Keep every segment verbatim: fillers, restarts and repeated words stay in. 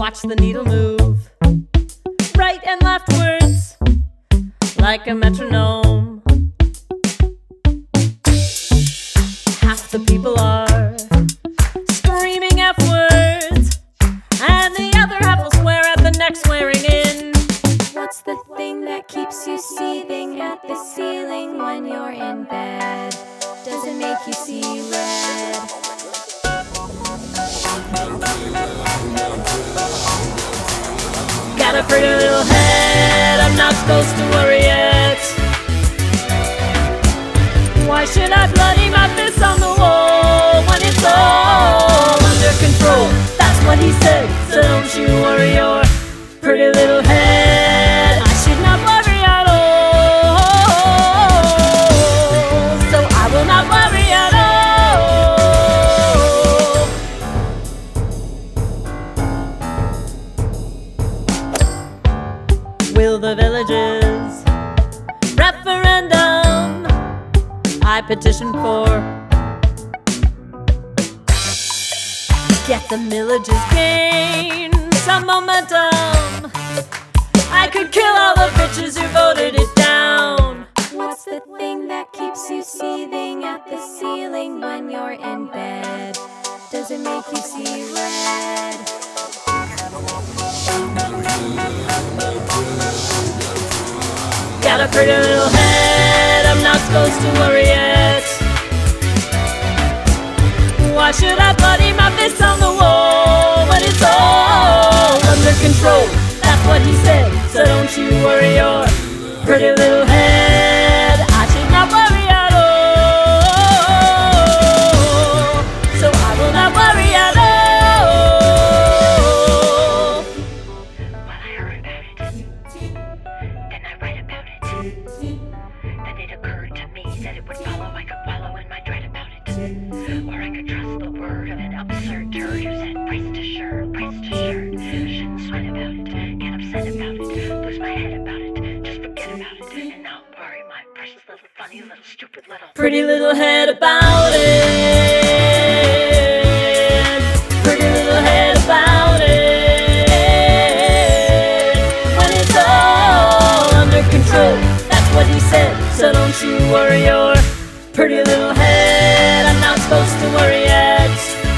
watch the needle move right and leftwards like a metronome. Half the people are screaming F words, and the other half will swear at the next swearing in. What's the thing that keeps you seething at the ceiling when you're in bed? Does it make you see red? Got a pretty little head, I'm not supposed to worry yet. Why should I bloody my fist on the wall when it's all under control? That's what he said, so don't you worry your pretty little head. I should not worry at all, so I will not worry at all. Will the villages referendum I petition for get the villages gain some momentum? I could kill all the bitches who voted it down. What's the thing that keeps you seething at the ceiling when you're in bed? Does it make you see red? Got a pretty little head, I'm not supposed to worry yet. Why should I bloody my fist on the wall when it's all under control? That's what he said, so don't you worry your pretty little head. I should not worry at all, so I will not worry at all. Well, I heard about it, then I read about it, then it occurred to me that it would follow I could wallow in my dread about it, or I could trust the word of an absurd turd who said price assured, price assured. Shouldn't sweat about it, get upset about it, lose my head about it, just forget about it, and not worry my precious little funny little stupid little Pretty little head about it. Pretty little head about it. When it's all under control, that's what he said, so don't you worry your pretty little head. I'm not supposed to worry yet.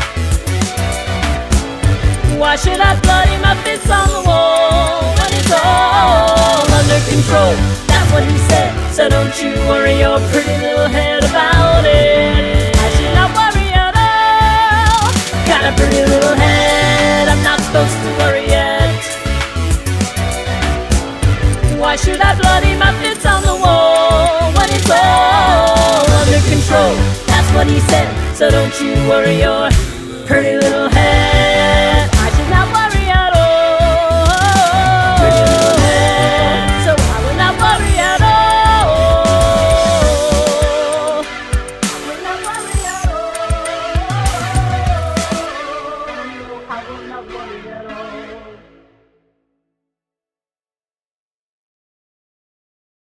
Why should I bloody my fist on the wall when it's all under control? That's what he said, so don't you worry your pretty little head about it. I should not worry at all. Got a pretty little head, I'm not supposed to worry yet. Why should I bloody my fist on the wall when it's all under control? That's what he said, so don't you worry your pretty little head.